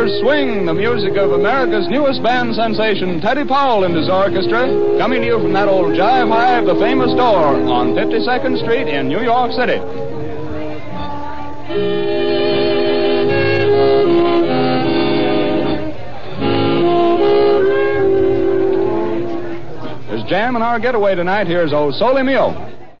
Silver Swing, the music of America's newest band sensation, Teddy Powell and his orchestra, coming to you from that old Jive Hive, the famous store on 52nd Street in New York City. There's jam in our getaway tonight. Here's O Sole Mio.